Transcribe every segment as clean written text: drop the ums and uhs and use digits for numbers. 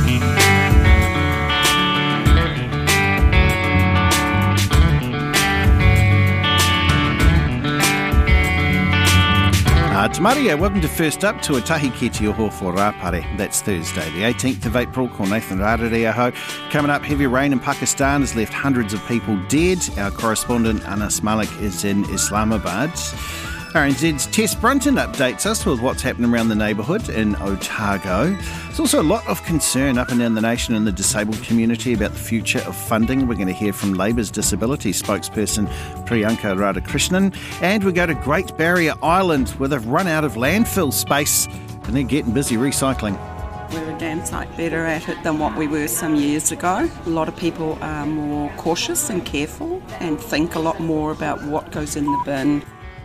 It's Maria. Welcome to First Up, Tuatahi ki te oho for Rāpare. That's Thursday, the 18th of April. Ko Nathan Rārere aho. Coming up, heavy rain in Pakistan has left hundreds of people dead. Our correspondent Anas Malik is in Islamabad. RNZ's Tess Brunton updates us with what's happening around the neighbourhood in Otago. There's also a lot of concern up and down the nation in the disabled community about the future of funding. We're going to hear from Labour's disability spokesperson Priyanka Radhakrishnan. And we go to Great Barrier Island where they've run out of landfill space and they're getting busy recycling. We're a damn sight better at it than what we were some years ago. A lot of people are more cautious and careful and think a lot more about what goes in the bin.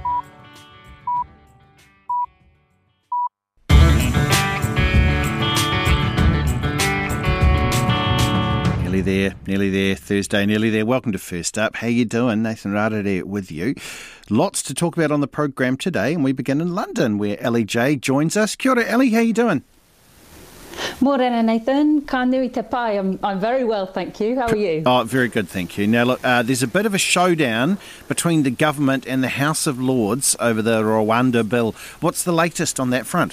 Nearly there, Thursday, nearly there. Welcome to First Up. How you doing? Nathan Rārere with you. Lots to talk about on the program today, and we begin in London, where Ellie J joins us. Kia ora, Ellie, how you doing? Morena, Nathan. Ka nui te pai. I'm very well, thank you. How are you? Oh, very good, thank you. Now, look, there's a bit of a showdown between the government and the House of Lords over the Rwanda bill. What's the latest on that front?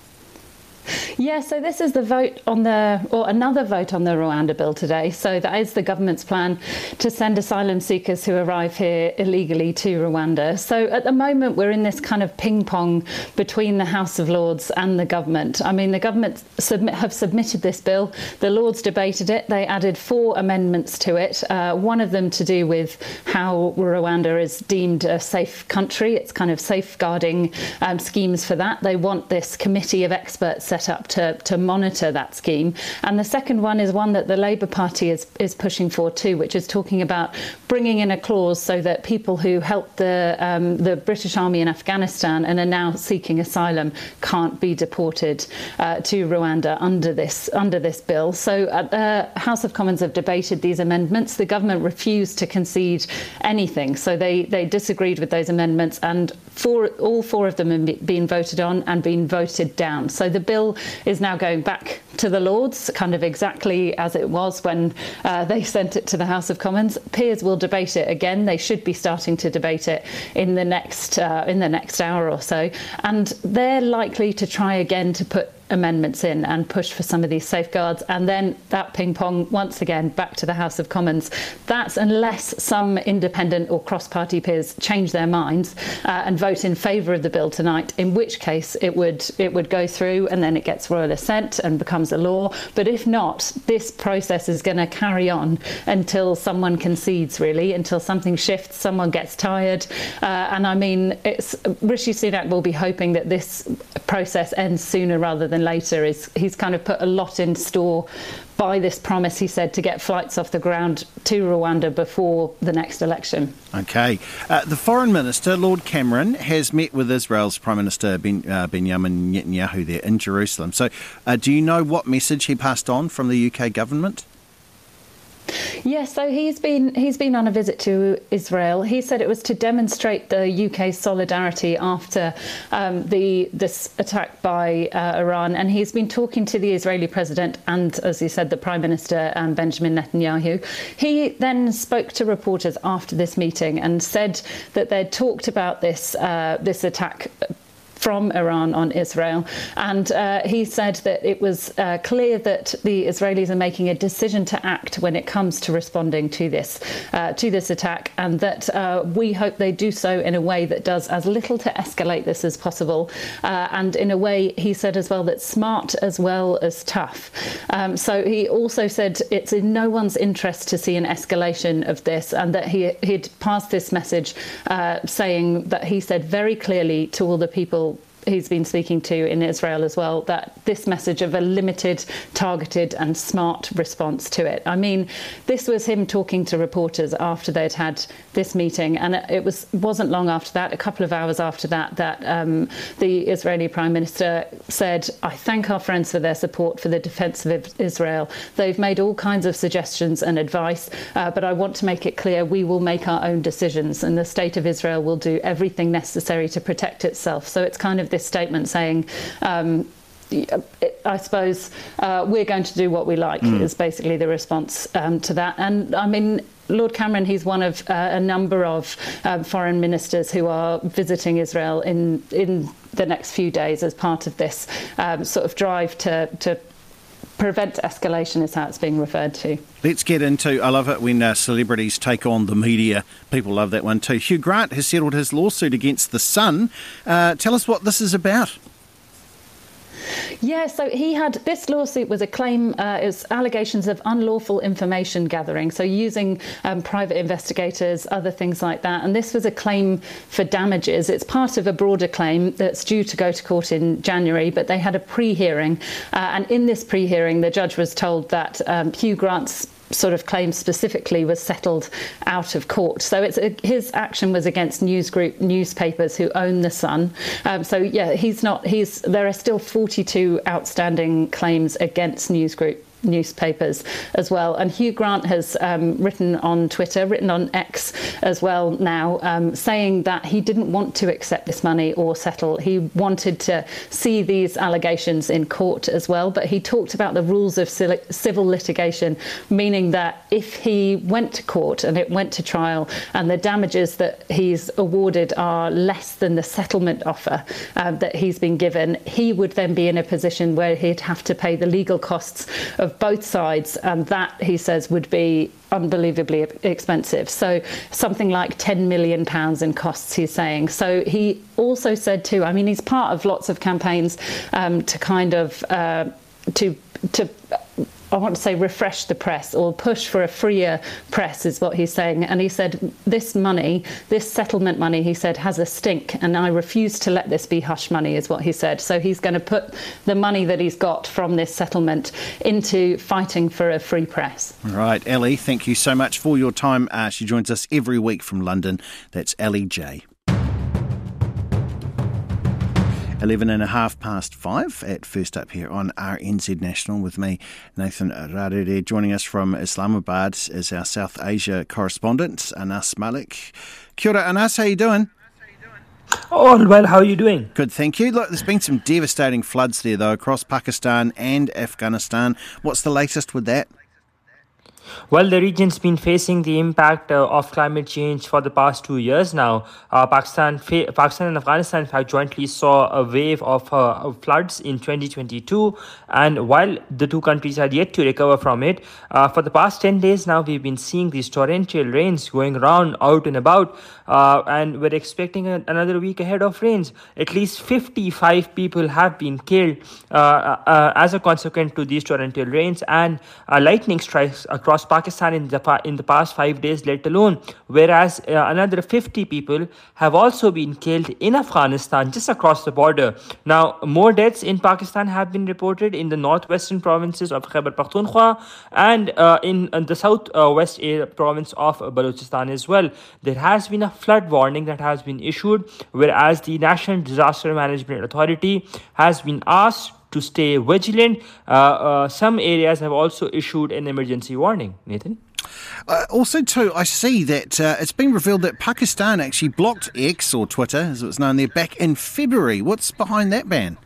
Yeah, so this is the vote on another vote on the Rwanda bill today. So that is the government's plan to send asylum seekers who arrive here illegally to Rwanda. So at the moment, we're in this kind of ping pong between the House of Lords and the government. I mean, the government have submitted this bill. The Lords debated it. They added 4 amendments to it. One of them to do with how Rwanda is deemed a safe country. It's kind of safeguarding schemes for that. They want this committee of experts set up to monitor that scheme. And the second one is one that the Labour Party is pushing for too, which is talking about bringing in a clause so that people who helped the British Army in Afghanistan and are now seeking asylum can't be deported to Rwanda under this bill. So the House of Commons have debated these amendments. The government refused to concede anything. So they disagreed with those amendments, and all 4 of them have been voted on and been voted down. So the bill is now going back to the Lords, kind of exactly as it was when they sent it to the House of Commons. Peers will debate it again. They should be starting to debate it in the next hour or so, and they're likely to try again to put amendments in and push for some of these safeguards, and then that ping pong once again back to the House of Commons. That's unless some independent or cross-party peers change their minds and vote in favour of the bill tonight, in which case it would go through and then it gets royal assent and becomes a law. But if not, this process is going to carry on until someone concedes, really, until something shifts, someone gets tired. And I mean, Rishi Sunak will be hoping that this process ends sooner rather than later. He's kind of put a lot in store by this promise, he said, to get flights off the ground to Rwanda before the next election. OK. The Foreign Minister, Lord Cameron, has met with Israel's Prime Minister Benjamin Netanyahu there in Jerusalem. So do you know what message he passed on from the UK government? Yes, so he's been on a visit to Israel. He said it was to demonstrate the UK's solidarity after this attack by Iran, and he's been talking to the Israeli president and, as he said, the Prime Minister Benjamin Netanyahu. He then spoke to reporters after this meeting and said that they'd talked about this attack from Iran on Israel, and he said that it was clear that the Israelis are making a decision to act when it comes to responding to this attack, and that we hope they do so in a way that does as little to escalate this as possible, and in a way, he said as well, that's smart as well as tough. So he also said it's in no one's interest to see an escalation of this, and that he'd passed this message saying that he said very clearly to all the people he's been speaking to in Israel as well, that this message of a limited, targeted and smart response to it. I mean, this was him talking to reporters after they'd had this meeting, and it wasn't long after that, a couple of hours after that, that the Israeli Prime Minister said, "I thank our friends for their support for the defence of Israel. They've made all kinds of suggestions and advice, but I want to make it clear we will make our own decisions, and the State of Israel will do everything necessary to protect itself." So it's kind of this statement saying, I suppose we're going to do what we like is basically the response to that. And I mean, Lord Cameron, he's one of a number of foreign ministers who are visiting Israel in the next few days as part of this sort of drive to prevent escalation, is how it's being referred to. Let's get into, I love it when celebrities take on the media. People love that one too. Hugh Grant has settled his lawsuit against The Sun. Tell us what this is about. Yeah, so he had, this lawsuit was a claim, it was allegations of unlawful information gathering, so using private investigators, other things like that. And this was a claim for damages. It's part of a broader claim that's due to go to court in January, but they had a pre-hearing. And in this pre-hearing, the judge was told that Hugh Grant's sort of claim specifically was settled out of court. So his action was against News Group newspapers who own The Sun. So yeah, there are still 42 outstanding claims against News Group newspapers as well. And Hugh Grant has written on X as well now, saying that he didn't want to accept this money or settle. He wanted to see these allegations in court as well. But he talked about the rules of civil litigation, meaning that if he went to court and it went to trial and the damages that he's awarded are less than the settlement offer that he's been given, he would then be in a position where he'd have to pay the legal costs of both sides, and that, he says, would be unbelievably expensive. So something like £10 million in costs, he's saying. So he also said too, I mean, he's part of lots of campaigns to kind of I want to say refresh the press or push for a freer press is what he's saying. And he said this money, this settlement money, he said, has a stink, and I refuse to let this be hush money is what he said. So he's going to put the money that he's got from this settlement into fighting for a free press. All right, Ellie, thank you so much for your time. She joins us every week from London. That's Ellie J. 5:11 at First Up here on RNZ National with me, Nathan Rarere. Joining us from Islamabad is our South Asia correspondent, Anas Malik. Kia ora, Anas, how you doing? All well, how are you doing? Good, thank you. Look, there's been some devastating floods there, though, across Pakistan and Afghanistan. What's the latest with that? Well, the region's been facing the impact of climate change for the past 2 years now. Pakistan and Afghanistan, in fact, jointly saw a wave of floods in 2022. And while the two countries had yet to recover from it, for the past 10 days now, we've been seeing these torrential rains going around out and about. And we're expecting another week ahead of rains. At least 55 people have been killed as a consequence to these torrential rains and lightning strikes across Pakistan in the past 5 days, let alone. Whereas another 50 people have also been killed in Afghanistan, just across the border. Now, more deaths in Pakistan have been reported in the northwestern provinces of Khyber Pakhtunkhwa and in the southwest province of Balochistan as well. There has been a flood warning that has been issued, whereas the National Disaster Management Authority has been asked to stay vigilant. Some areas have also issued an emergency warning. Nathan? Also, too, I see that it's been revealed that Pakistan actually blocked X, or Twitter, as it was known there, back in February. What's behind that ban?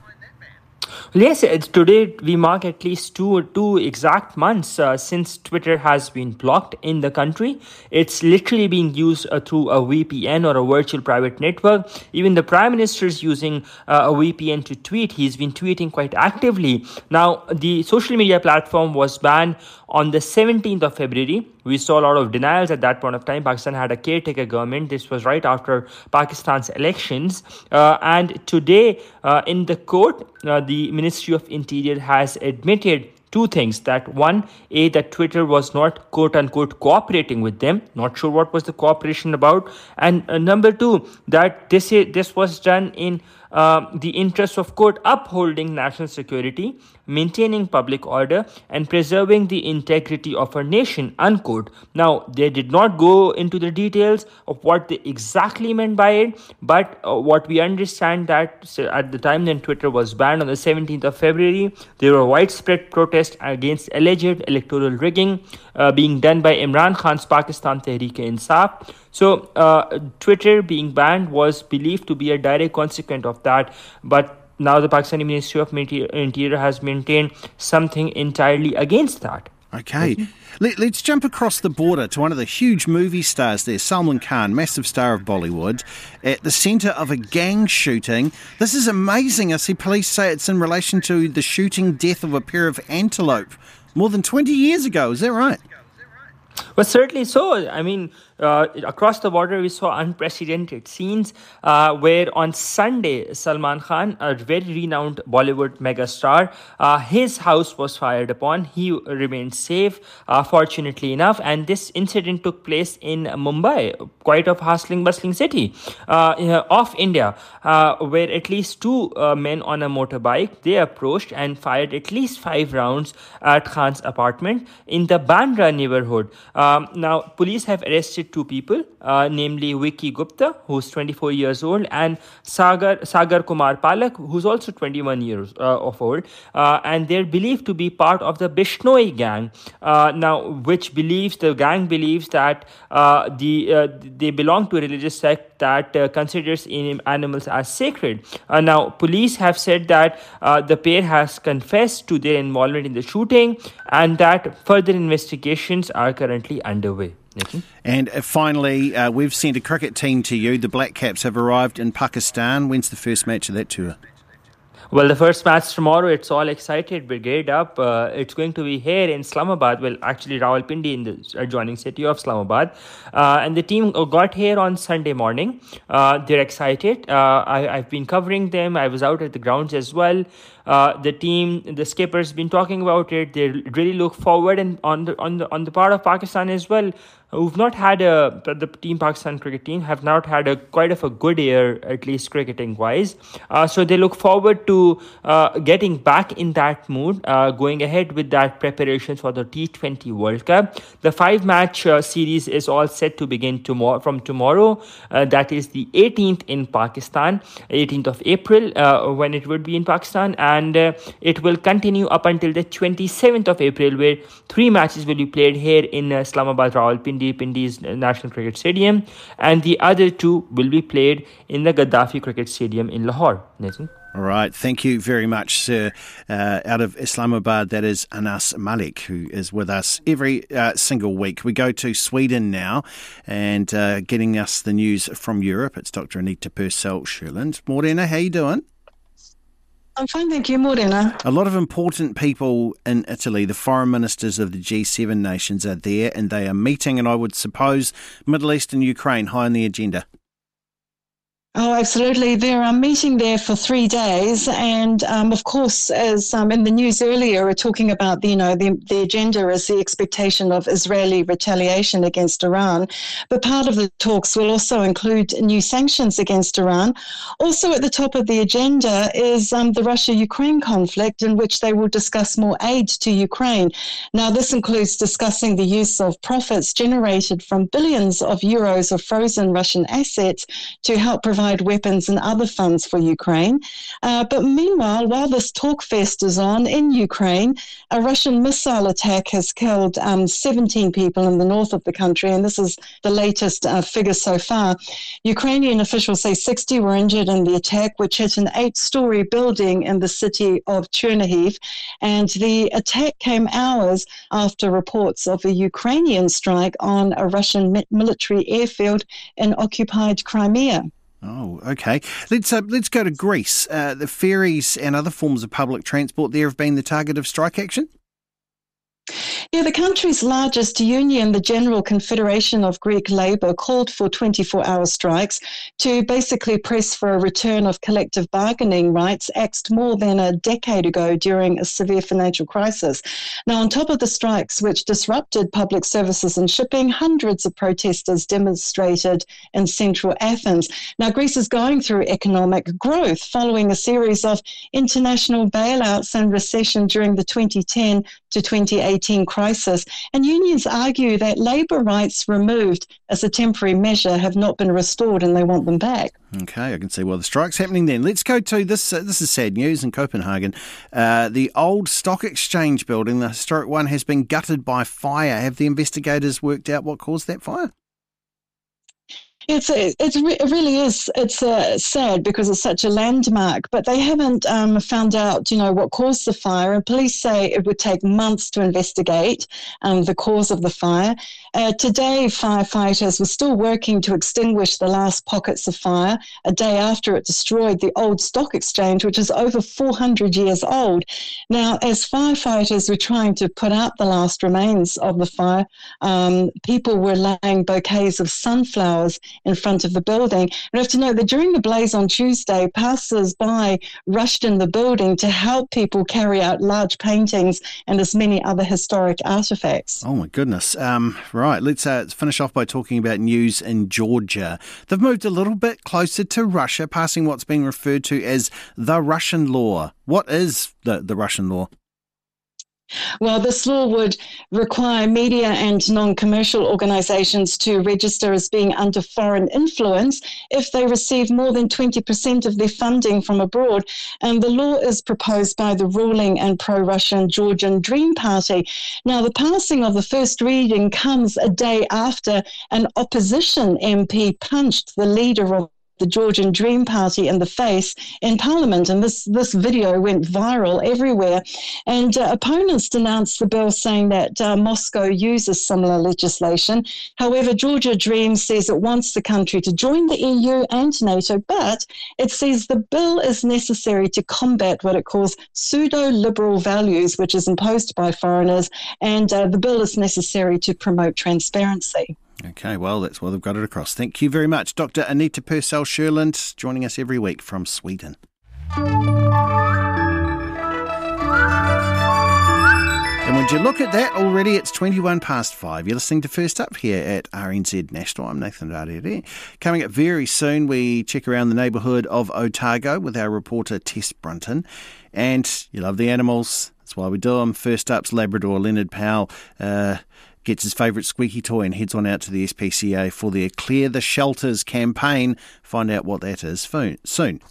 Yes, today we mark at least two exact months since Twitter has been blocked in the country. It's literally being used through a VPN or a virtual private network. Even the Prime Minister is using a VPN to tweet. He's been tweeting quite actively. Now, the social media platform was banned on the 17th of February. We saw a lot of denials at that point of time. Pakistan had a caretaker government. This was right after Pakistan's elections. And today, in the court, the Ministry of Interior has admitted two things. That one, that Twitter was not quote-unquote cooperating with them. Not sure what was the cooperation about. And number two, that this was done in the interest of, quote, upholding national security, maintaining public order, and preserving the integrity of our nation, unquote. Now, they did not go into the details of what they exactly meant by it, but what we understand that at the time when Twitter was banned on the 17th of February, there were widespread protests against alleged electoral rigging being done by Imran Khan's Pakistan Tehreek-e-Insaf. So, Twitter being banned was believed to be a direct consequence of that, but now the Pakistani Ministry of Interior has maintained something entirely against that. Okay. Let's jump across the border to one of the huge movie stars there, Salman Khan, massive star of Bollywood, at the centre of a gang shooting. This is amazing. I see police say it's in relation to the shooting death of a pair of antelope more than 20 years ago. Is that right? Well, certainly so. I mean, across the border, we saw unprecedented scenes where on Sunday, Salman Khan, a very renowned Bollywood megastar, his house was fired upon. He remained safe, fortunately enough. And this incident took place in Mumbai, quite a bustling city of India, where at least two men on a motorbike, they approached and fired at least 5 rounds at Khan's apartment in the Bandra neighborhood. Now, police have arrested 2 people, namely Vicky Gupta, who's 24 years old, and Sagar Kumar Palak, who's also 21 years of old, and they're believed to be part of the Bishnoi gang. The gang believes that they belong to a religious sect that considers animals as sacred. Now, police have said that the pair has confessed to their involvement in the shooting and that further investigations are currently underway. Nicky? And finally, we've sent a cricket team to you. The Black Caps have arrived in Pakistan. When's the first match of that tour? Well, the first match tomorrow, it's all excited, brigade up. It's going to be here in Islamabad. Well, actually, Rawalpindi in the adjoining city of Islamabad. And the team got here on Sunday morning. They're excited. I've been covering them. I was out at the grounds as well. The skipper's been talking about it. They really look forward, and on the part of Pakistan as well, who've not had the team Pakistan cricket team have not had quite of a good year, at least cricketing wise. So they look forward to getting back in that mood, going ahead with that preparations for the T20 World Cup. The 5-match series is all set to begin from tomorrow. That is the 18th in Pakistan, 18th of April, when it would be in Pakistan, and it will continue up until the 27th of April, where 3 matches will be played here in Islamabad, Rawalpindi, Pindi's National Cricket Stadium, and the other 2 will be played in the Gaddafi Cricket Stadium in Lahore. Nathan? All right, thank you very much, sir. Out of Islamabad, that is Anas Malik, who is with us every single week. We go to Sweden now, and getting us the news from Europe, it's Dr. Anita Purcell-Sherland. Morena, how you doing? I'm fine, thank you, Morena. A lot of important people in Italy, the foreign ministers of the G7 nations are there, and they are meeting, and I would suppose Middle East and Ukraine high on the agenda. Oh, absolutely. They're meeting there for 3 days. And of course, as in the news earlier, we're talking about, the agenda is the expectation of Israeli retaliation against Iran. But part of the talks will also include new sanctions against Iran. Also at the top of the agenda is the Russia-Ukraine conflict, in which they will discuss more aid to Ukraine. Now, this includes discussing the use of profits generated from billions of euros of frozen Russian assets to help provide weapons and other funds for Ukraine. But meanwhile, while this talk fest is on in Ukraine, a Russian missile attack has killed 17 people in the north of the country, and this is the latest figure so far. Ukrainian officials say 60 were injured in the attack, which hit an 8-story building in the city of Chernihiv, and the attack came hours after reports of a Ukrainian strike on a Russian military airfield in occupied Crimea. Oh, okay. Let's go to Greece. The ferries and other forms of public transport there have been the target of strike action? Yeah, the country's largest union, the General Confederation of Greek Labour, called for 24-hour strikes to basically press for a return of collective bargaining rights axed more than a decade ago during a severe financial crisis. Now, on top of the strikes, which disrupted public services and shipping, hundreds of protesters demonstrated in central Athens. Now, Greece is going through economic growth following a series of international bailouts and recession during the 2010 to 2018 crisis, and unions argue that labour rights removed as a temporary measure have not been restored and they want them back. Okay, I can see why the strike's happening then. Let's go to this. This is sad news in Copenhagen. The old stock exchange building, the historic one, has been gutted by fire. Have the investigators worked out what caused that fire? It really is. It's sad because it's such a landmark, but they haven't found out, what caused the fire. And police say it would take months to investigate the cause of the fire. Today, firefighters were still working to extinguish the last pockets of fire a day after it destroyed the old stock exchange, which is over 400 years old. Now, as firefighters were trying to put out the last remains of the fire, people were laying bouquets of sunflowers in front of the building. And you have to know that during the blaze on Tuesday, passers-by rushed in the building to help people carry out large paintings and as many other historic artefacts. Oh, my goodness. Right, let's finish off by talking about news in Georgia. They've moved a little bit closer to Russia, passing what's being referred to as the Russian law. What is the Russian law? Well, this law would require media and non-commercial organisations to register as being under foreign influence if they receive more than 20% of their funding from abroad. And the law is proposed by the ruling and pro-Russian Georgian Dream Party. Now, the passing of the first reading comes a day after an opposition MP punched the leader of the Georgian Dream Party in the face in Parliament. And this video went viral everywhere. And opponents denounced the bill, saying that Moscow uses similar legislation. However, Georgia Dream says it wants the country to join the EU and NATO, but it says the bill is necessary to combat what it calls pseudo-liberal values, which is imposed by foreigners, and the bill is necessary to promote transparency. Okay, well, that's why they've got it across. Thank you very much. Dr. Anita Purcell-Sherland joining us every week from Sweden. And when you look at that already, it's 5:21. You're listening to First Up here at RNZ National. I'm Nathan Rarere. Coming up very soon, we check around the neighbourhood of Otago with our reporter Tess Brunton. And you love the animals. That's why we do them. First Up's Labrador Leonard Powell gets his favourite squeaky toy and heads on out to the SPCA for their Clear the Shelters campaign. Find out what that is soon.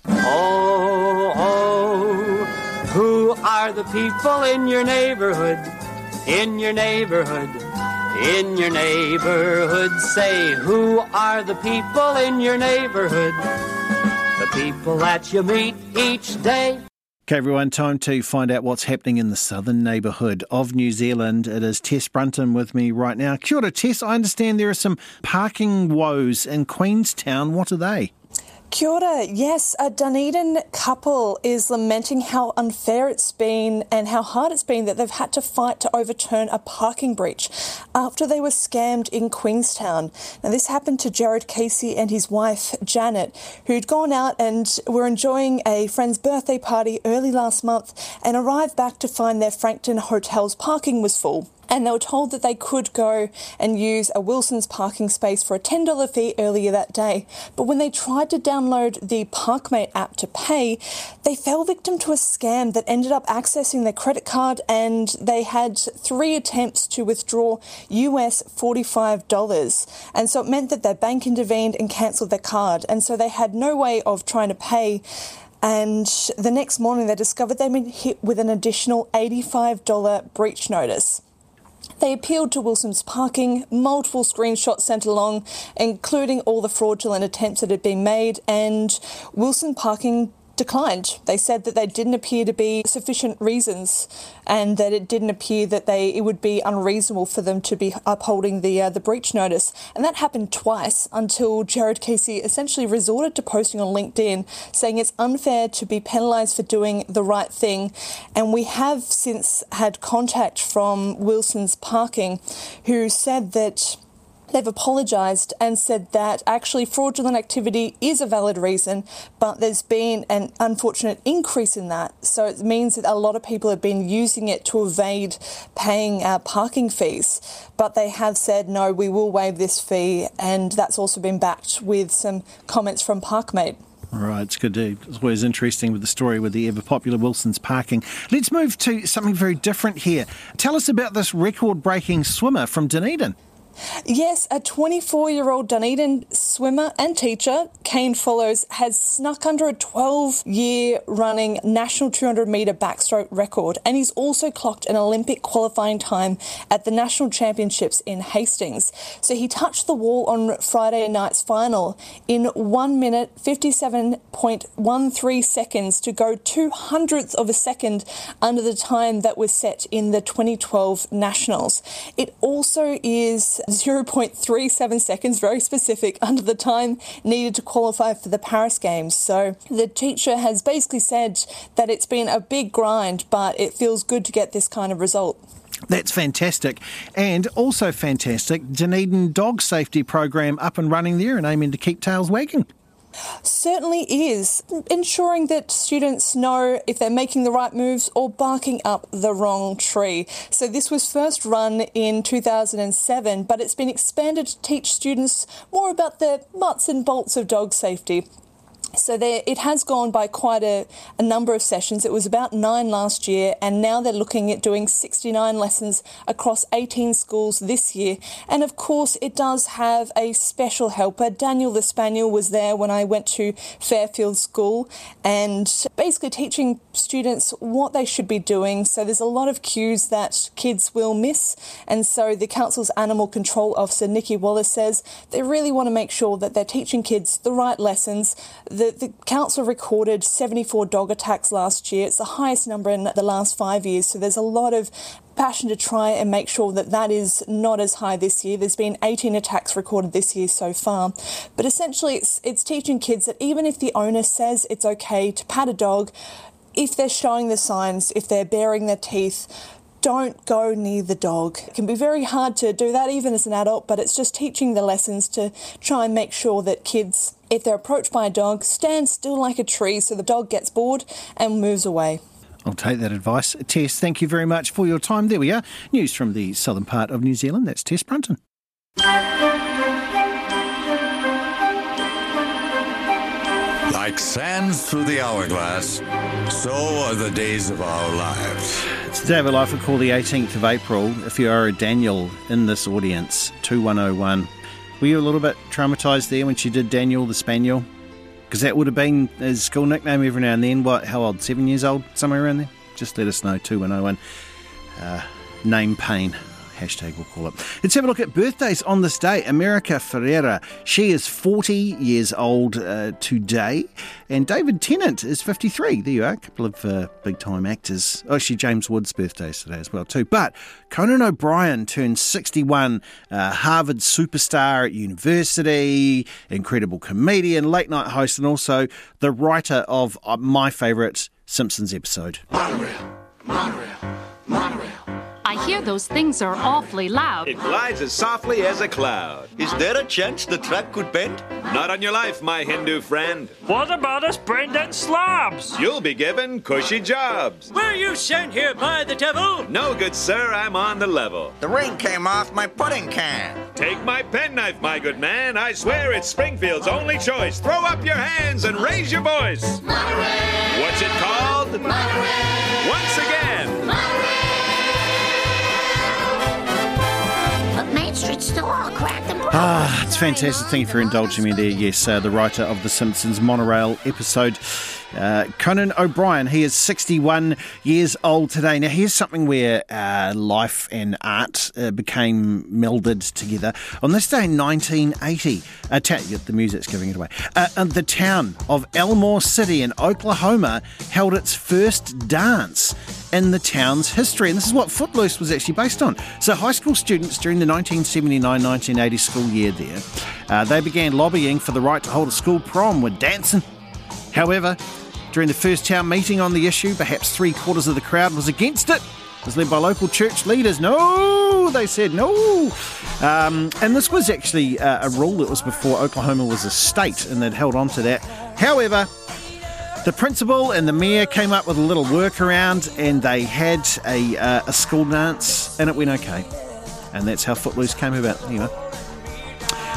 Oh, oh, who are the people in your neighbourhood? In your neighbourhood? In your neighbourhood? Say, who are the people in your neighbourhood? The people that you meet each day. Okay, everyone, time to find out what's happening in the southern neighbourhood of New Zealand. It is Tess Brunton with me right now. Kia ora, Tess. I understand there are some parking woes in Queenstown. What are they? Kia ora. Yes, a Dunedin couple is lamenting how unfair it's been and how hard it's been that they've had to fight to overturn a parking breach after they were scammed in Queenstown. Now, this happened to Jared Casey and his wife, Janet, who'd gone out and were enjoying a friend's birthday party early last month and arrived back to find their Frankton Hotel's parking was full. And they were told that they could go and use a Wilson's parking space for a $10 fee earlier that day. But when they tried to download the Parkmate app to pay, they fell victim to a scam that ended up accessing their credit card, and they had 3 attempts to withdraw US $45. And so it meant that their bank intervened and cancelled their card. And so they had no way of trying to pay. And the next morning they discovered they'd been hit with an additional $85 breach notice. They appealed to Wilson's Parking, multiple screenshots sent along, including all the fraudulent attempts that had been made, and Wilson Parking declined. They said that there didn't appear to be sufficient reasons and that it didn't appear that it would be unreasonable for them to be upholding the breach notice. And that happened twice until Jared Casey essentially resorted to posting on LinkedIn saying it's unfair to be penalised for doing the right thing. And we have since had contact from Wilson's Parking, who said that they've apologised and said that actually fraudulent activity is a valid reason, but there's been an unfortunate increase in that. So it means that a lot of people have been using it to evade paying parking fees. But they have said, no, we will waive this fee, and that's also been backed with some comments from Parkmate. All right, it's good. It's always interesting with the story with the ever-popular Wilson's Parking. Let's move to something very different here. Tell us about this record-breaking swimmer from Dunedin. Yes, a 24-year-old Dunedin swimmer and teacher, Kane Follows, has snuck under a 12-year running national 200-metre backstroke record, and he's also clocked an Olympic qualifying time at the National Championships in Hastings. So he touched the wall on Friday night's final in 1 minute 57.13 seconds to go 0.02 of a second under the time that was set in the 2012 Nationals. It also is 0.37 seconds, very specific, under the time needed to qualify for the Paris Games. So the teacher has basically said that it's been a big grind, but it feels good to get this kind of result. That's fantastic. And also fantastic, Dunedin Dog Safety Program up and running there and aiming to keep tails wagging. Certainly is, ensuring that students know if they're making the right moves or barking up the wrong tree. So this was first run in 2007, but it's been expanded to teach students more about the nuts and bolts of dog safety. So it has gone by quite a number of sessions. It was about 9 last year, and now they're looking at doing 69 lessons across 18 schools this year. And of course, it does have a special helper. Daniel the Spaniel was there when I went to Fairfield School, and basically teaching students what they should be doing. So there's a lot of cues that kids will miss. And so the council's animal control officer, Nikki Wallace, says they really want to make sure that they're teaching kids the right lessons. The council recorded 74 dog attacks last year. It's the highest number in the last 5 years. So there's a lot of passion to try and make sure that that is not as high this year. There's been 18 attacks recorded this year so far. But essentially it's teaching kids that even if the owner says it's okay to pat a dog, if they're showing the signs, if they're baring their teeth, don't go near the dog. It can be very hard to do that even as an adult, but it's just teaching the lessons to try and make sure that kids, if they're approached by a dog, stand still like a tree so the dog gets bored and moves away. I'll take that advice. Tess, thank you very much for your time. There we are. News from the southern part of New Zealand. That's Tess Brunton. Like sands through the hourglass, so are the days of our lives. It's the day of our life we call the 18th of April. If you are a Daniel in this audience, 2101, were you a little bit traumatised there when she did Daniel the Spaniel? Because that would have been his school nickname every now and then. What, how old, 7 years old, somewhere around there? Just let us know, 2101. Name pain. Hashtag we'll call it. Let's have a look at birthdays on this day. America Ferrera, she is 40 years old today. And David Tennant is 53. There you are, a couple of big-time actors. Oh, actually, James Woods' birthday is today as well too. But Conan O'Brien turns 61, Harvard superstar at university, incredible comedian, late-night host, and also the writer of my favourite Simpsons episode. Monorail, monorail, monorail. I hear those things are awfully loud. It glides as softly as a cloud. Is there a chance the track could bend? Not on your life, my Hindu friend. What about us brain-dead slobs? You'll be given cushy jobs. Were you sent here by the devil? No, good sir, I'm on the level. The ring came off my pudding can. Take my penknife, my good man. I swear it's Springfield's only choice. Throw up your hands and raise your voice. Monorail. What's it called? Monorail. Once again. Monorail. Main Street still all cracked and broken. It's fantastic. Thank you for indulging me there. Yes, the writer of The Simpsons Monorail episode, Conan O'Brien. He is 61 years old today. Now, here's something where life and art became melded together. On this day in 1980, the music's giving it away, the town of Elmore City in Oklahoma held its first dance in the town's history. And this is what Footloose was actually based on. So high school students during the 1979-1980 school year there, they began lobbying for the right to hold a school prom with dancing. However, during the first town meeting on the issue, perhaps 3/4 of the crowd was against it. It was led by local church leaders. No, they said no. And this was actually a rule that was before Oklahoma was a state, and they'd held on to that. However, the principal and the mayor came up with a little workaround, and they had a school dance, and it went okay. And that's how Footloose came about, you know.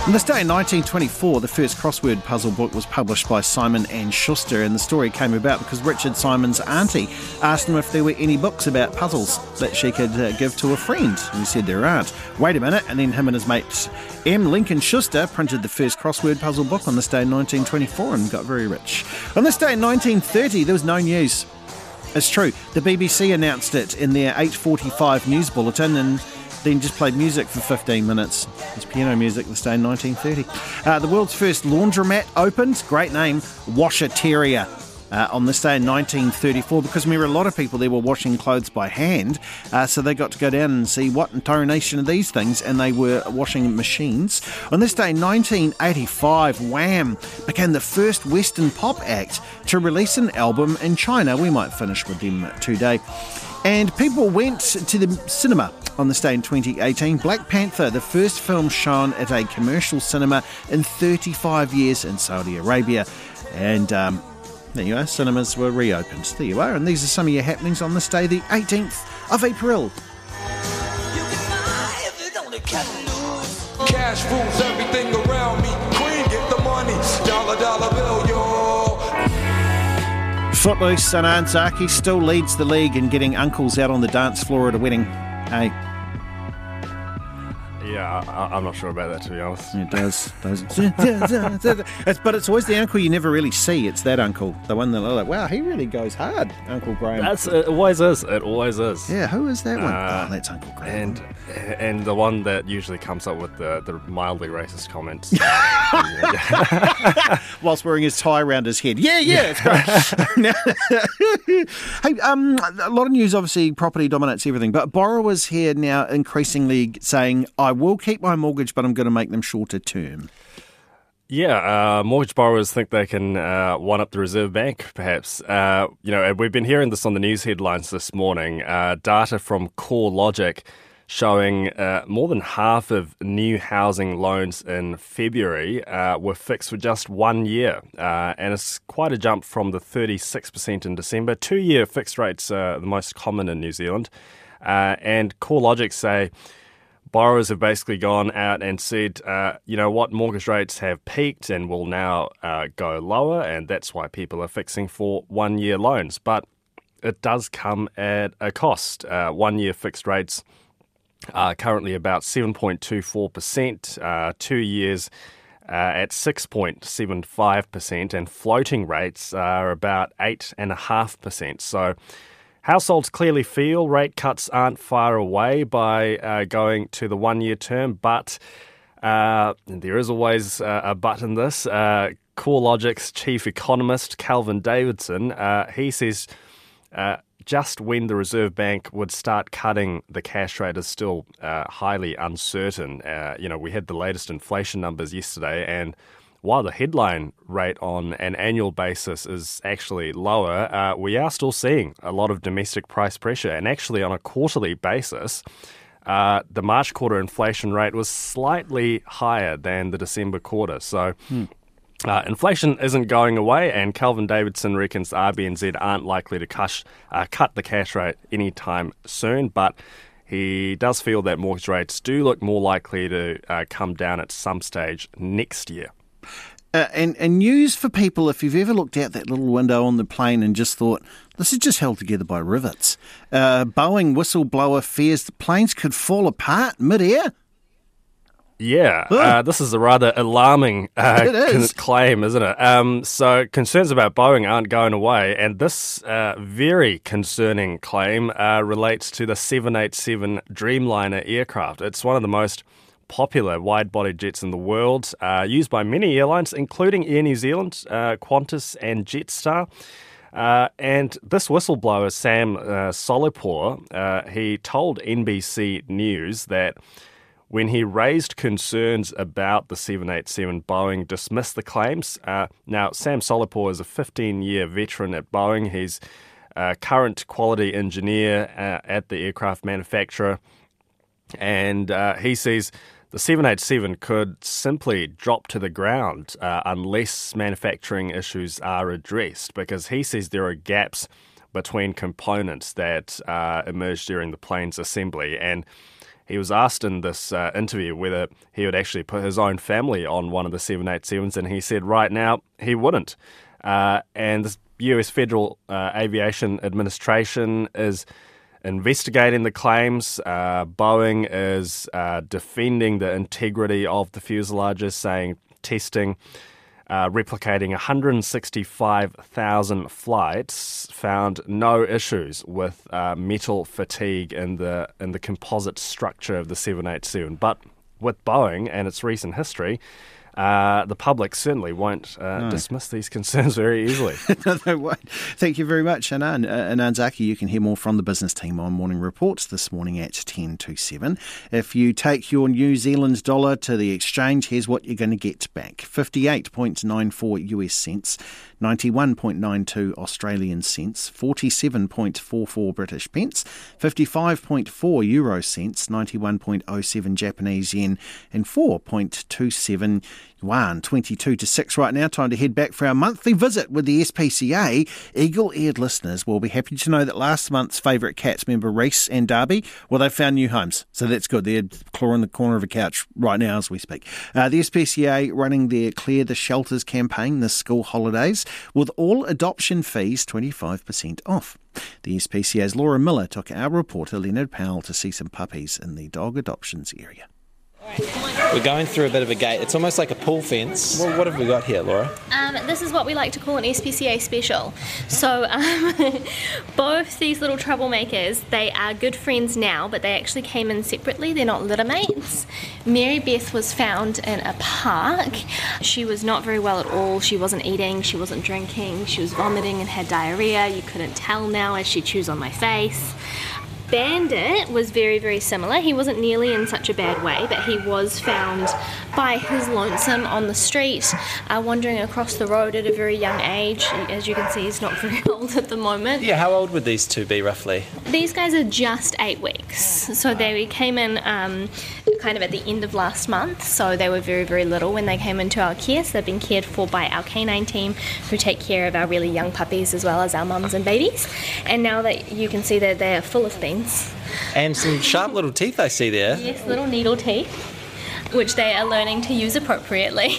On this day in 1924, the first crossword puzzle book was published by Simon and Schuster, and the story came about because Richard Simon's auntie asked him if there were any books about puzzles that she could give to a friend, and he said there aren't. Wait a minute, and then him and his mate M. Lincoln Schuster printed the first crossword puzzle book on this day in 1924 and got very rich. On this day in 1930, there was no news. It's true, the BBC announced it in their 8:45 news bulletin and then just played music for 15 minutes. It's piano music this day in 1930. The world's first laundromat opened, great name, Washateria, on this day in 1934, because remember a lot of people there were washing clothes by hand, so they got to go down and see what intonation are these things, and they were washing machines. On this day in 1985, Wham! Became the first Western pop act to release an album in China. We might finish with them today. And people went to the cinema on this day in 2018. Black Panther, the first film shown at a commercial cinema in 35 years in Saudi Arabia. And there you are, cinemas were reopened. There you are, and these are some of your happenings on this day, the 18th of April. Cash rules everything around me. Queen, get the money. Dollar bill, yo. Footloose and Anzaki still leads the league in getting uncles out on the dance floor at a wedding. Hey. Yeah, I'm not sure about that, to be honest. It does. But it's always the uncle you never really see. It's that uncle, the one that like, wow, he really goes hard, Uncle Graham. It always is. It always is. Yeah, who is that one? That's Uncle Graham. And the one that usually comes up with the mildly racist comments. Whilst wearing his tie around his head. Yeah, it's great. Hey, a lot of news, obviously, property dominates everything, but borrowers here now increasingly saying, I will keep my mortgage, but I'm going to make them shorter term. Yeah, mortgage borrowers think they can one-up the Reserve Bank, perhaps. And we've been hearing this on the news headlines this morning. Data from CoreLogic showing more than half of new housing loans in February were fixed for just 1 year. And it's quite a jump from the 36% in December. 2-year fixed rates are the most common in New Zealand. And CoreLogic say borrowers have basically gone out and said, mortgage rates have peaked and will now go lower, and that's why people are fixing for 1-year loans. But it does come at a cost. 1-year fixed rates are currently about 7.24%, 2 years at 6.75%, and floating rates are about 8.5%. So households clearly feel rate cuts aren't far away by going to the 1-year term, but there is always a but in this. CoreLogic's chief economist, Kelvin Davidson, he says just when the Reserve Bank would start cutting the cash rate is still highly uncertain. We had the latest inflation numbers yesterday, and while the headline rate on an annual basis is actually lower, we are still seeing a lot of domestic price pressure. And actually on a quarterly basis, the March quarter inflation rate was slightly higher than the December quarter. So inflation isn't going away, and Kelvin Davidson reckons RBNZ aren't likely to cut the cash rate anytime soon, but he does feel that mortgage rates do look more likely to come down at some stage next year. And news for people, if you've ever looked out that little window on the plane and just thought, this is just held together by rivets. Boeing whistleblower fears the planes could fall apart mid-air. Yeah, this is a rather alarming claim, isn't it? So concerns about Boeing aren't going away, and this very concerning claim relates to the 787 Dreamliner aircraft. It's one of the most popular wide-body jets in the world, used by many airlines, including Air New Zealand, Qantas and Jetstar. And this whistleblower, Sam Solipor, he told NBC News that when he raised concerns about the 787, Boeing dismissed the claims. Now, Sam Solipor is a 15-year veteran at Boeing. He's a current quality engineer at the aircraft manufacturer. And he says the 787 could simply drop to the ground unless manufacturing issues are addressed, because he says there are gaps between components that emerged during the plane's assembly. And he was asked in this interview whether he would actually put his own family on one of the 787s, and he said right now he wouldn't. And the US Federal Aviation Administration is investigating the claims. Boeing is defending the integrity of the fuselages, saying testing replicating 165,000 flights found no issues with metal fatigue in the composite structure of the 787. But with Boeing and its recent history, the public certainly won't dismiss these concerns very easily. No, they won't. Thank you very much, Anand. Anand Zaki. You can hear more from the business team on Morning Reports this morning at 10 to 7. If you take your New Zealand dollar to the exchange, here's what you're going to get back. 58.94 US cents, 91.92 Australian cents, 47.44 British pence, 55.4 euro cents, 91.07 Japanese yen, and 4.27 yuan. 22 to 6 right now. Time to head back for our monthly visit with the SPCA. Eagle-eared listeners will be happy to know that last month's favourite cats member, Reese and Darby, well, they've found new homes. So that's good. They're clawing the corner of a couch right now as we speak. The SPCA running their Clear the Shelters campaign this school holidays with all adoption fees 25% off. The SPCA's Laura Miller took our reporter Leonard Powell to see some puppies in the dog adoptions area. We're going through a bit of a gate. It's almost like a pool fence. Well, what have we got here, Laura? This is what we like to call an SPCA special. So both these little troublemakers, they are good friends now, but they actually came in separately. They're not litter mates. Mary Beth was found in a park. She was not very well at all. She wasn't eating, she wasn't drinking, she was vomiting and had diarrhea. You couldn't tell now as she chews on my face. Bandit was very, very similar. He wasn't nearly in such a bad way, but he was found by his lonesome on the street, wandering across the road at a very young age. As you can see, he's not very old at the moment. Yeah, how old would these two be roughly? These guys are just 8 weeks. So they came in kind of at the end of last month, so they were very, very little when they came into our care. So they've been cared for by our canine team who take care of our really young puppies as well as our mums and babies. And now that you can see that they're full of things. And some sharp little teeth I see there. Yes, little needle teeth, which they are learning to use appropriately.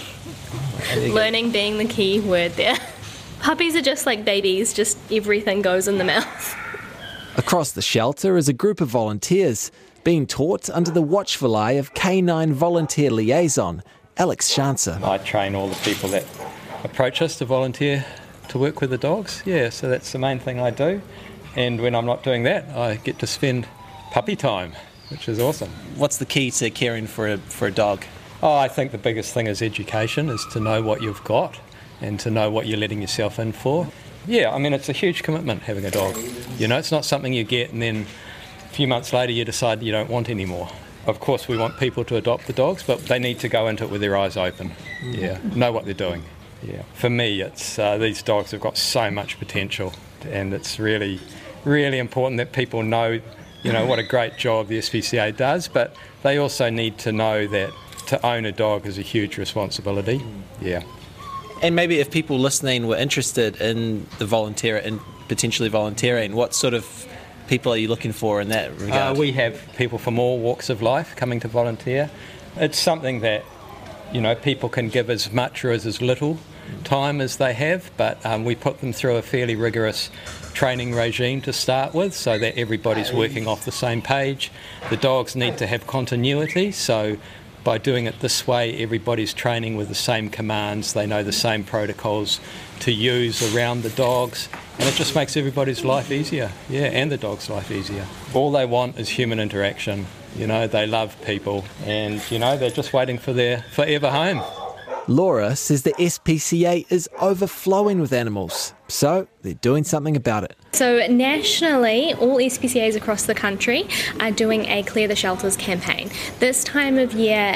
Learning being the key word there. Puppies are just like babies, just everything goes in the mouth. Across the shelter is a group of volunteers being taught under the watchful eye of Canine Volunteer Liaison, Alex Shancer. I train all the people that approach us to volunteer to work with the dogs. Yeah, so that's the main thing I do. And when I'm not doing that, I get to spend puppy time, which is awesome. What's the key to caring for a dog? Oh, I think the biggest thing is education, is to know what you've got and to know what you're letting yourself in for. Yeah, I mean, it's a huge commitment having a dog. You know, it's not something you get and then a few months later you decide you don't want any more. Of course, we want people to adopt the dogs, but they need to go into it with their eyes open. Yeah, know what they're doing. Yeah, for me, it's these dogs have got so much potential, and it's really important that people know, what a great job the SPCA does, but they also need to know that to own a dog is a huge responsibility. Yeah. And maybe if people listening were interested in potentially volunteering, what sort of people are you looking for in that regard? We have people from all walks of life coming to volunteer. It's something that, people can give as much or as little time as they have, but we put them through a fairly rigorous training regime to start with so that everybody's working off the same page. The dogs need to have continuity, so by doing it this way, everybody's training with the same commands, they know the same protocols to use around the dogs, and it just makes everybody's life easier, and the dog's life easier. All they want is human interaction. They love people, and they're just waiting for their forever home. Laura says the SPCA is overflowing with animals, so they're doing something about it. So nationally, all SPCAs across the country are doing a Clear the Shelters campaign. This time of year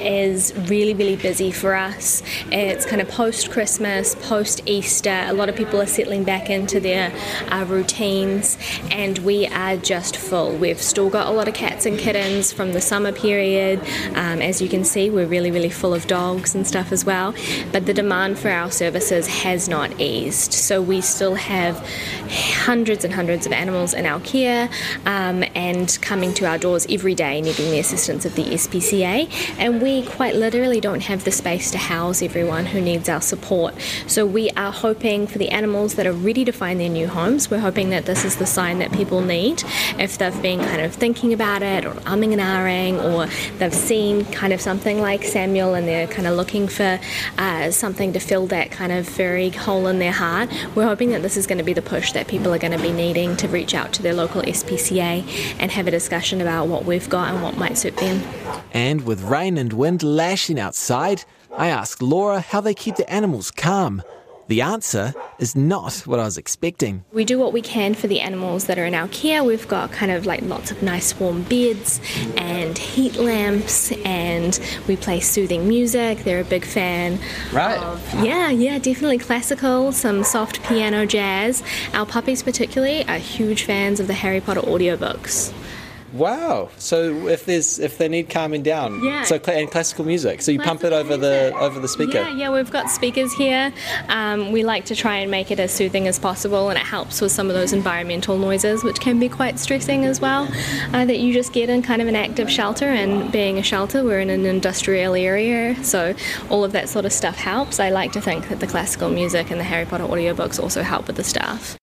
is really, really busy for us. It's kind of post-Christmas, post-Easter. A lot of people are settling back into their routines, and we are just full. We've still got a lot of cats and kittens from the summer period. As you can see, we're really, really full of dogs and stuff as well. But the demand for our services has not eased. So we still still have hundreds and hundreds of animals in our care and coming to our doors every day needing the assistance of the SPCA, and we quite literally don't have the space to house everyone who needs our support. So we are hoping for the animals that are ready to find their new homes. We're hoping that this is the sign that people need if they've been kind of thinking about it or umming and ahhing, or they've seen kind of something like Samuel and they're kind of looking for something to fill that kind of very hole in their heart. We're hoping that this is going to be the push that people are going to be needing to reach out to their local SPCA and have a discussion about what we've got and what might suit them. And with rain and wind lashing outside, I asked Laura how they keep the animals calm. The answer is not what I was expecting. We do what we can for the animals that are in our care. We've got kind of like lots of nice warm beds and heat lamps, and we play soothing music. They're a big fan of, yeah, definitely classical, some soft piano jazz. Our puppies particularly are huge fans of the Harry Potter audiobooks. Wow! So if they need calming down, and classical music, so you pump it over the speaker. Yeah, we've got speakers here. We like to try and make it as soothing as possible, and it helps with some of those environmental noises, which can be quite stressing as well. That you just get in kind of an active shelter, and being a shelter, we're in an industrial area, so all of that sort of stuff helps. I like to think that the classical music and the Harry Potter audiobooks also help with the staff.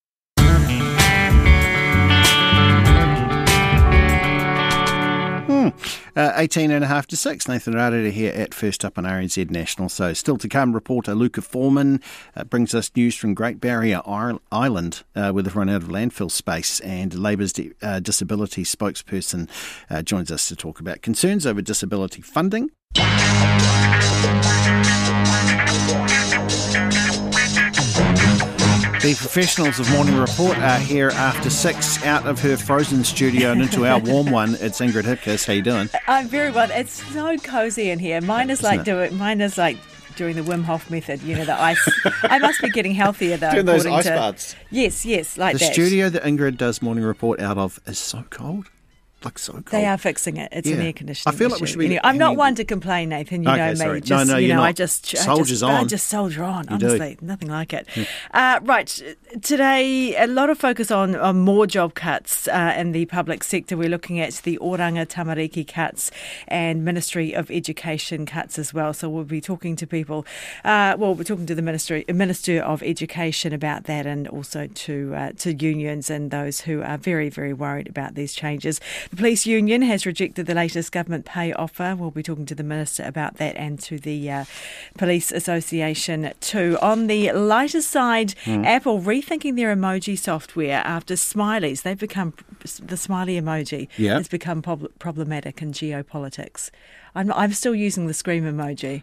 18 and a half to 6. Nathan Rarere here at First Up on RNZ National. So still to come, reporter Luca Foreman brings us news from Great Barrier Island where they've run out of landfill space, and Labour's disability spokesperson joins us to talk about concerns over disability funding. The professionals of Morning Report are here after 6, out of her frozen studio and into our warm one. It's Ingrid Hipkiss. How you doing? I'm very well. It's so cosy in here. Mine is like doing the Wim Hof method. You know, the ice. I must be getting healthier though. Doing those ice baths. Yes, like that. The studio that Ingrid does Morning Report out of is so cold. Like so cold. They are fixing it. It's an air conditioning. I feel like we should be. I'm not one to complain, Nathan. You know me. Sorry. Just, no, you're not. I just soldier on. You honestly, do. Nothing like it. Right. Today, a lot of focus on more job cuts in the public sector. We're looking at the Oranga Tamariki cuts and Ministry of Education cuts as well. So we'll be talking to people. We're talking to the Minister of Education about that, and also to unions and those who are very, very worried about these changes. The police union has rejected the latest government pay offer. We'll be talking to the Minister about that, and to the Police Association too. On the lighter side, Apple rethinking their emoji software after smileys. They've become, the smiley emoji has become problematic in geopolitics. I'm still using the scream emoji.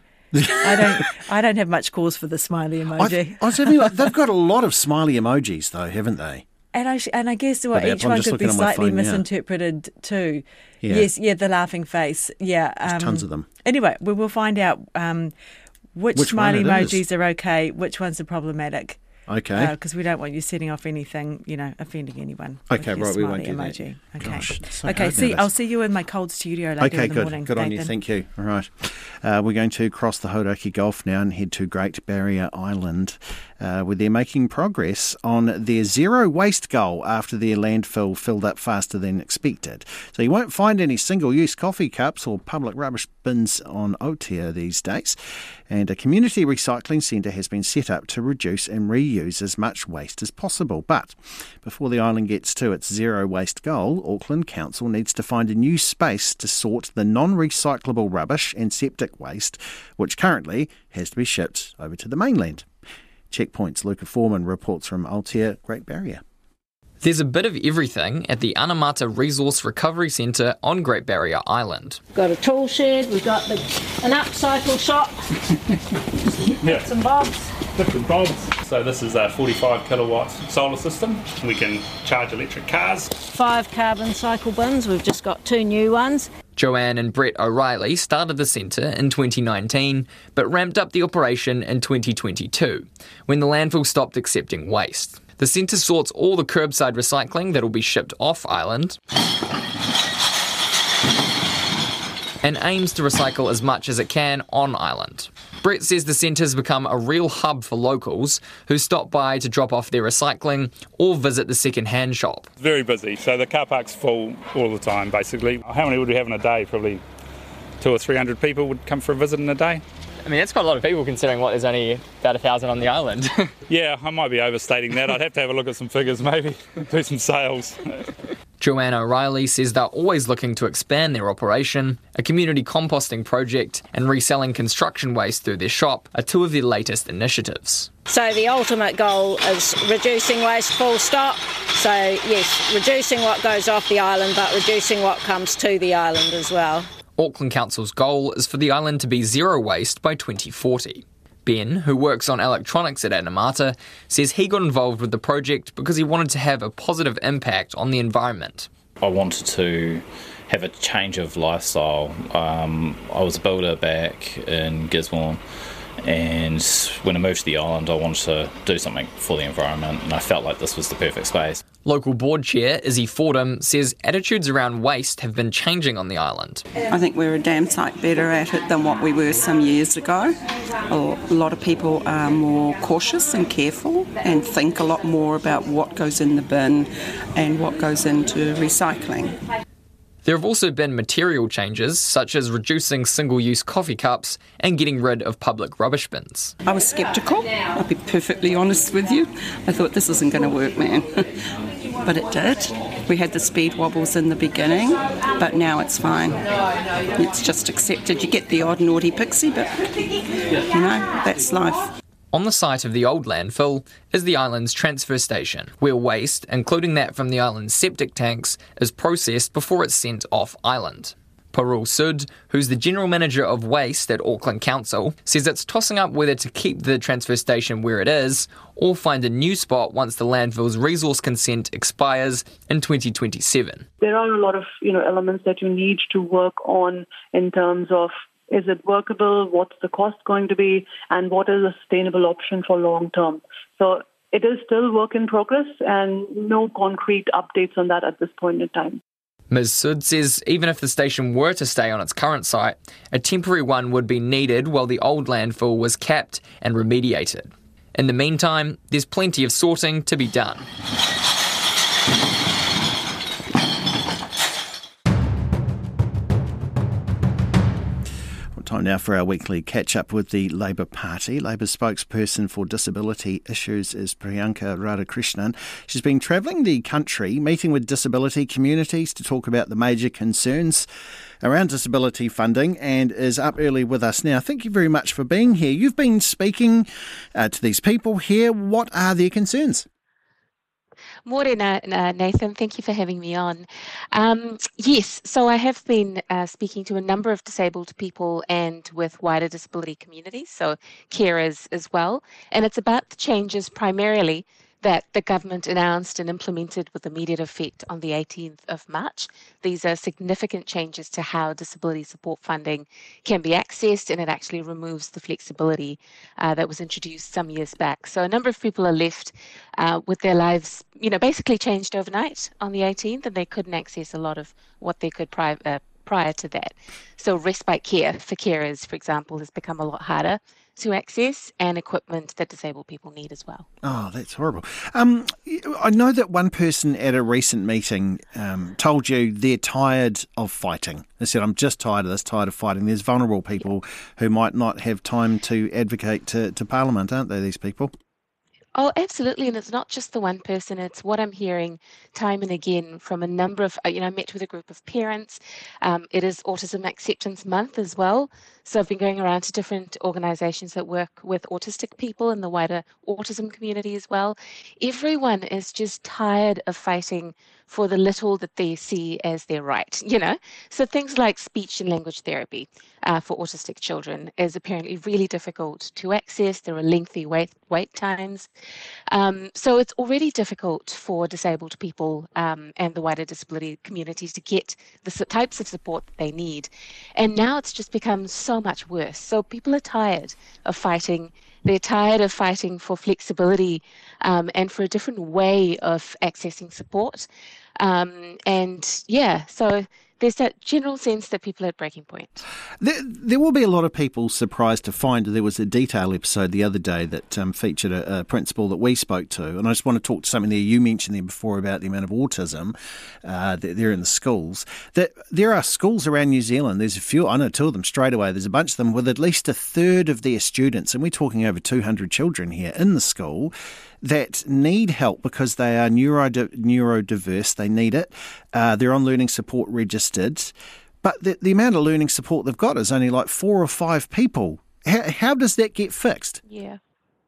I don't have much cause for the smiley emoji. They've got a lot of smiley emojis though, haven't they? And I guess each one could be slightly misinterpreted too. Yeah. Yes, the laughing face. Yeah, there's tons of them. Anyway, we will find out which smiley emojis are okay, which ones are problematic. Okay. Because we don't want you setting off anything, offending anyone. Okay, right, we won't do emoji. that. Okay. Gosh, so okay, I'll see you in my cold studio later in the morning. Good on you, thank you. All right. We're going to cross the Hauraki Gulf now and head to Great Barrier Island, where they're making progress on their zero waste goal after their landfill filled up faster than expected. So you won't find any single-use coffee cups or public rubbish bins on Aotea these days. And a community recycling centre has been set up to reduce and reuse as much waste as possible. But before the island gets to its zero waste goal, Auckland Council needs to find a new space to sort the non-recyclable rubbish and septic waste, which currently has to be shipped over to the mainland. Checkpoint's Luca Foreman reports from Aotea, Great Barrier. There's a bit of everything at the Anamata Resource Recovery Centre on Great Barrier Island. We've got a tool shed, we've got an upcycle shop, bits and bobs. Different bobs. So this is a 45 kilowatt solar system. We can charge electric cars. 5 carbon cycle bins, we've just got 2 new ones. Joanne and Brett O'Reilly started the centre in 2019, but ramped up the operation in 2022, when the landfill stopped accepting waste. The centre sorts all the curbside recycling that will be shipped off island and aims to recycle as much as it can on island. Brett says the centre's become a real hub for locals who stop by to drop off their recycling or visit the second-hand shop. Very busy, so the car park's full all the time, basically. How many would we have in a day? Probably 200 or 300 people would come for a visit in a day. I mean, that's quite a lot of people considering there's only about 1,000 on the island. Yeah, I might be overstating that. I'd have to have a look at some figures maybe, do some sales. Joanna O'Reilly says they're always looking to expand their operation. A community composting project and reselling construction waste through their shop are two of their latest initiatives. So the ultimate goal is reducing waste, full stop. So yes, reducing what goes off the island, but reducing what comes to the island as well. Auckland Council's goal is for the island to be zero waste by 2040. Ben, who works on electronics at Anamata, says he got involved with the project because he wanted to have a positive impact on the environment. I wanted to have a change of lifestyle. I was a builder back in Gisborne, and when I moved to the island I wanted to do something for the environment, and I felt like this was the perfect space. Local board chair Izzy Fordham says attitudes around waste have been changing on the island. I think we're a damn sight better at it than what we were some years ago. A lot of people are more cautious and careful and think a lot more about what goes in the bin and what goes into recycling. There have also been material changes, such as reducing single-use coffee cups and getting rid of public rubbish bins. I was sceptical, I'll be perfectly honest with you. I thought this isn't going to work, man. But it did. We had the speed wobbles in the beginning, but now it's fine. It's just accepted. You get the odd naughty pixie, but, that's life. On the site of the old landfill is the island's transfer station, where waste, including that from the island's septic tanks, is processed before it's sent off island. Parul Sud, who's the General Manager of Waste at Auckland Council, says it's tossing up whether to keep the transfer station where it is or find a new spot once the landfill's resource consent expires in 2027. There are a lot of elements that you need to work on in terms of, is it workable, what's the cost going to be, and what is a sustainable option for long term. So it is still work in progress and no concrete updates on that at this point in time. Ms. Sud says even if the station were to stay on its current site, a temporary one would be needed while the old landfill was capped and remediated. In the meantime, there's plenty of sorting to be done. Time now for our weekly catch-up with the Labour Party. Labour spokesperson for disability issues is Priyanka Radhakrishnan. She's been travelling the country, meeting with disability communities to talk about the major concerns around disability funding, and is up early with us now. Thank you very much for being here. You've been speaking to these people here. What are their concerns? Morena, Nathan. Thank you for having me on. Yes, so I have been speaking to a number of disabled people and with wider disability communities, so carers as well. And it's about the changes primarily that the government announced and implemented with immediate effect on the 18th of March. These are significant changes to how disability support funding can be accessed, and it actually removes the flexibility that was introduced some years back. So a number of people are left with their lives, basically changed overnight on the 18th, and they couldn't access a lot of what they could prior to that. So respite care for carers, for example, has become a lot harder to access, and equipment that disabled people need as well. Oh, that's horrible. I know that one person at a recent meeting told you they're tired of fighting. They said, I'm just tired of this, tired of fighting. There's vulnerable people who might not have time to advocate to Parliament, aren't they, these people? Oh, absolutely. And it's not just the one person. It's what I'm hearing time and again from a number of, I met with a group of parents. It is Autism Acceptance Month as well. So I've been going around to different organisations that work with autistic people in the wider autism community as well. Everyone is just tired of fighting for the little that they see as their right, So things like speech and language therapy for autistic children is apparently really difficult to access. There are lengthy wait times. So it's already difficult for disabled people and the wider disability communities to get the types of support that they need. And now it's just become so much worse. So people are tired of fighting. They're tired of fighting for flexibility and for a different way of accessing support. So there's that general sense that people are at breaking point. There will be a lot of people surprised to find there was a detail episode the other day that featured a principal that we spoke to, and I just want to talk to something there. You mentioned there before about the amount of autism there in the schools. That there are schools around New Zealand, there's a few, I know two of them straight away, there's a bunch of them with at least a third of their students, and we're talking over 200 children here in the school, that need help because they are neurodiverse, they need it. They're on learning support registered, but the amount of learning support they've got is only like 4 or 5 people. How does that get fixed? Yeah.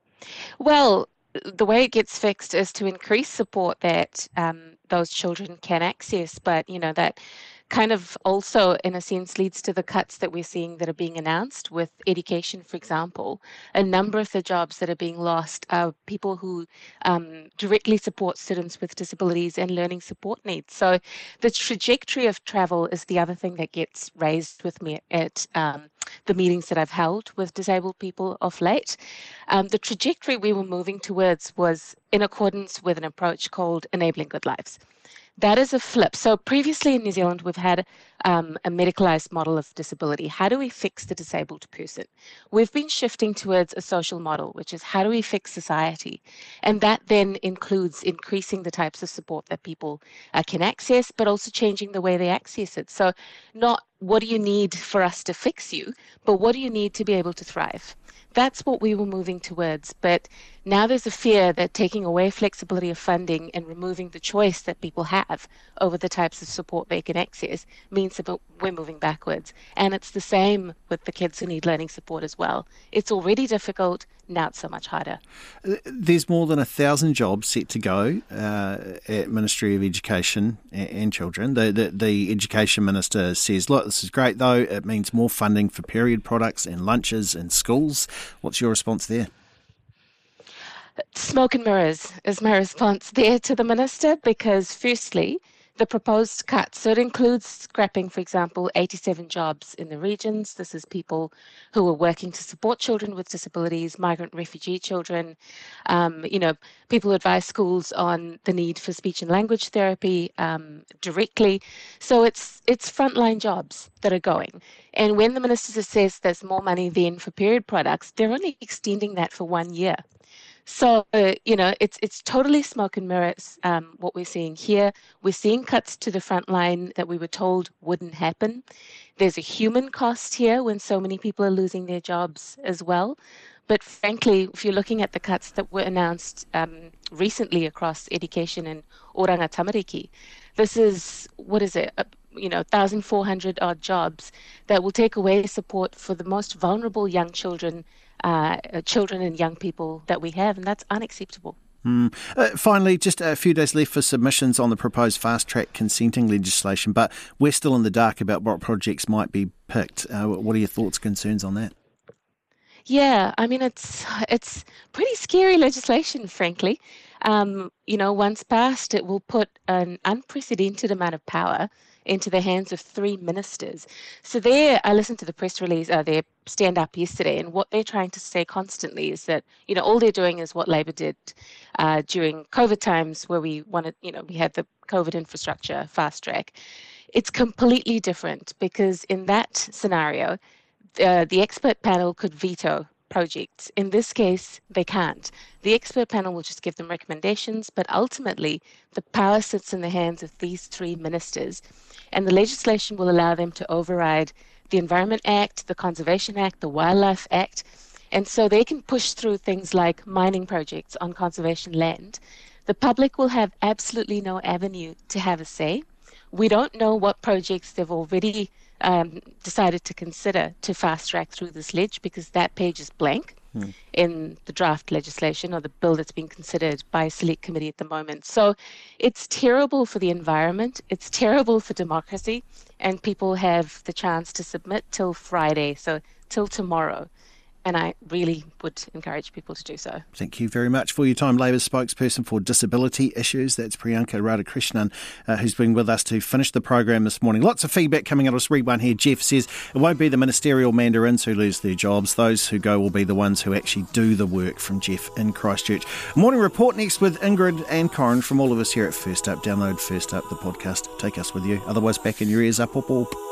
Well, the way it gets fixed is to increase support that those children can access, but, that kind of also, in a sense, leads to the cuts that we're seeing that are being announced with education, for example. A number of the jobs that are being lost are people who directly support students with disabilities and learning support needs. So the trajectory of travel is the other thing that gets raised with me at the meetings that I've held with disabled people of late. The trajectory we were moving towards was in accordance with an approach called Enabling Good Lives. That is a flip. So previously in New Zealand, we've had a medicalised model of disability. How do we fix the disabled person? We've been shifting towards a social model, which is how do we fix society? And that then includes increasing the types of support that people can access, but also changing the way they access it. So not what do you need for us to fix you, but what do you need to be able to thrive? That's what we were moving towards. But now there's a fear that taking away flexibility of funding and removing the choice that people have over the types of support they can access means that we're moving backwards. And it's the same with the kids who need learning support as well. It's already difficult, now it's so much harder. There's more than 1,000 jobs set to go at Ministry of Education and Children. The Education Minister says, look, this is great though, it means more funding for period products and lunches in schools. What's your response there? Smoke and mirrors is my response there to the Minister, because firstly, the proposed cuts, so it includes scrapping, for example, 87 jobs in the regions. This is people who are working to support children with disabilities, migrant refugee children, people who advise schools on the need for speech and language therapy directly. So it's frontline jobs that are going. And when the Minister says there's more money then for period products, they're only extending that for 1 year. So, it's totally smoke and mirrors, what we're seeing here. We're seeing cuts to the front line that we were told wouldn't happen. There's a human cost here when so many people are losing their jobs as well. But frankly, if you're looking at the cuts that were announced recently across education in Oranga Tamariki, this is, 1,400 odd jobs that will take away support for the most vulnerable young children and young people that we have, and that's unacceptable. Finally, just a few days left for submissions on the proposed fast-track consenting legislation, but we're still in the dark about what projects might be picked. What are your thoughts, concerns on that? Yeah, I mean, it's pretty scary legislation, frankly. Once passed, it will put an unprecedented amount of power into the hands of 3 ministers. So I listened to the press release, their stand-up yesterday, and what they're trying to say constantly is that, all they're doing is what Labor did during COVID times, where we had the COVID infrastructure fast track. It's completely different, because in that scenario, the expert panel could veto projects. In this case, they can't. The expert panel will just give them recommendations, but ultimately the power sits in the hands of these 3 ministers, and the legislation will allow them to override the Environment Act, the Conservation Act, the Wildlife Act, and so they can push through things like mining projects on conservation land. The public will have absolutely no avenue to have a say. We don't know what projects they've already decided to consider to fast track through this ledge, because that page is blank in the draft legislation or the bill that's being considered by a select committee at the moment. So it's terrible for the environment, it's terrible for democracy, and people have the chance to submit till Friday, so till tomorrow. and I really would encourage people to do so. Thank you very much for your time. Labour's spokesperson for disability issues, that's Priyanka Radhakrishnan, who's been with us to finish the program this morning. Lots of feedback coming out. I'll just read one here. Jeff says it won't be the ministerial mandarins who lose their jobs. Those who go will be the ones who actually do the work, from Jeff in Christchurch. Morning report next with Ingrid and Corin from all of us here at First Up. Download First Up, the podcast. Take us with you. Otherwise, back in your ears, up.